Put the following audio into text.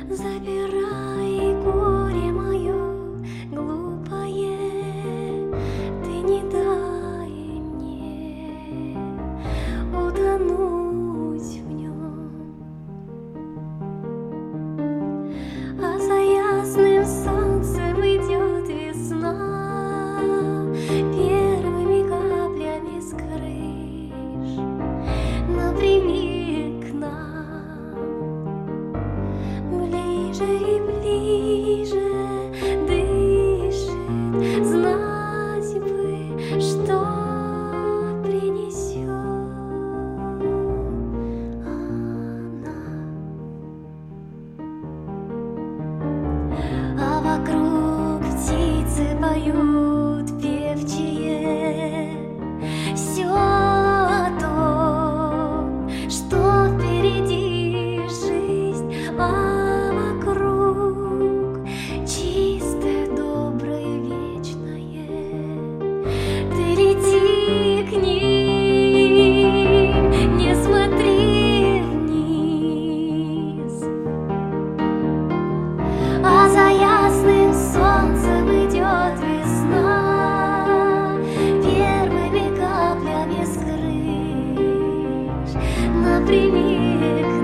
Забирай горе мое глупое, ты не дай мне утонуть в нем. А за ясным солнцем идет весна, первыми каплями с крыш напрямик к нам. Ближе и ближе дышит, знать бы, что принесет она. А вокруг птицы поют певчие все о том, что впереди жизнь, а вокруг чистое, доброе, вечное. Ты лети к ним, не смотри вниз. А за ясным солнцем идет весна, первыми каплями с крыш напрямик